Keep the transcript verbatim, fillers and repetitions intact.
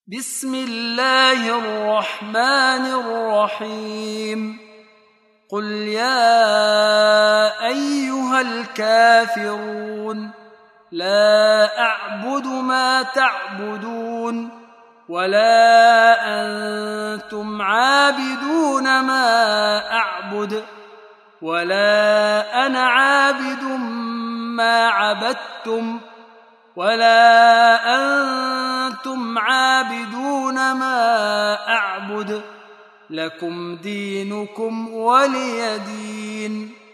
بسم الله الرحمن الرحيم قل يا أيها الكافرون لا أعبد ما تعبدون ولا أنتم عابدون ما أعبد ولا أنا عابد ما عبدتم ولا أنتم عابدون ما أعبد لكم دينكم ولي دين.